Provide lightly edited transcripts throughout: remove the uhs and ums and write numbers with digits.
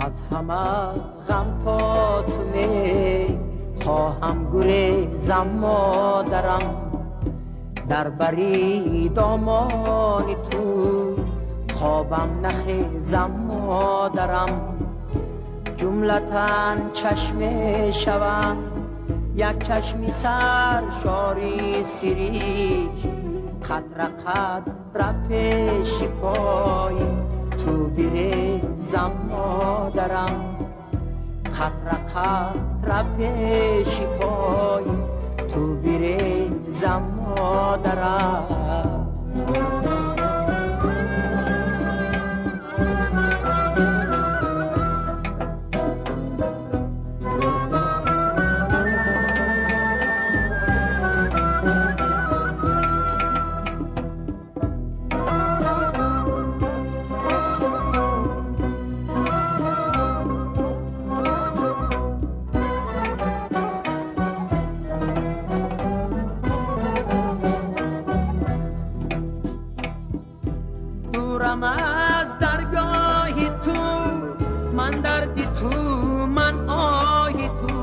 از همه غم تا تو می خواهم گریزم مادرم، در بری دامان تو خوابم نخیزم مادرم. جملتاً چشم شوم یک چشمی سر شاری سیریش، قطره قطره پیش پای تو بریزم مادرم، قطره قطره پیش پای تو بریزم مادرم. دورم از درگاهی تو، من دردی تو، من آهی تو.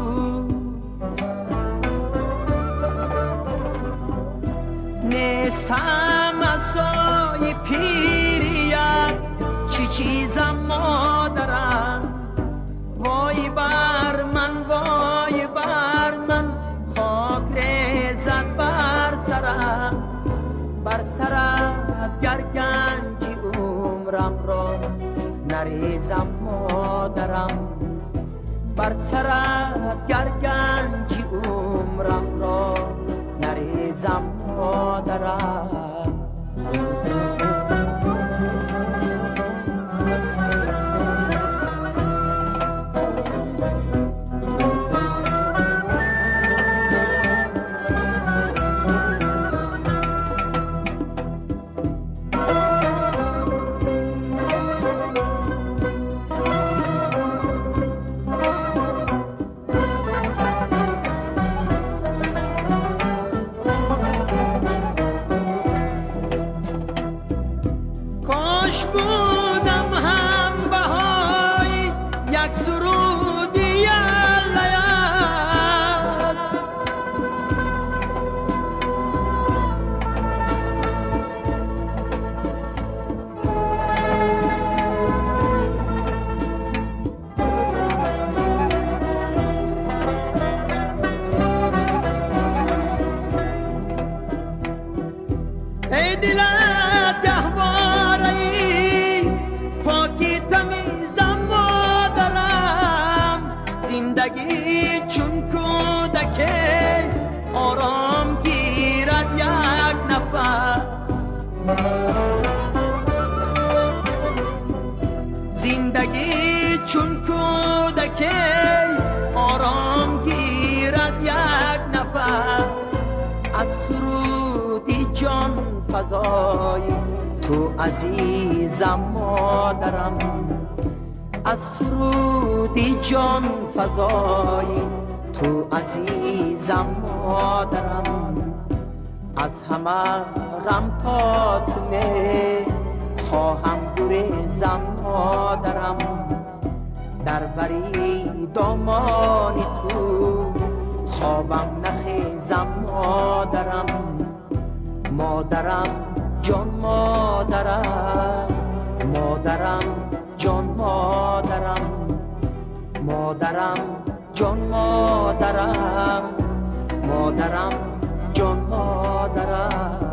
نیستم از سای پیریت چی چیزم مادرم. وای بر من، وای بر من، خاک ریزد بر سرم، بر سرت گر گنجی عمرم را نریزم مادرم، بر سرت گر گنجی عمرم را نریزم مادرم. کاش بودم هم بهای یک سرودی لیل، ای دلت گهواره پاکی تمیزم مادرم، زندگی چون کودک آرام گیرد یک نفس، زندگی چون کودک آرام گیرد یک نفس. از سرودی جان فضایی تو عزیزم مادرم، از سرودی جان فضایی تو عزیزم مادرم. از همه غم تا تو می خواهم گریزم مادرم، در بری دامان تو خوابم نخیزم مادرم، مادرم جان مادرم، مادرم جان مادرم، مادرم جان مادرم، مادرم جان مادرم.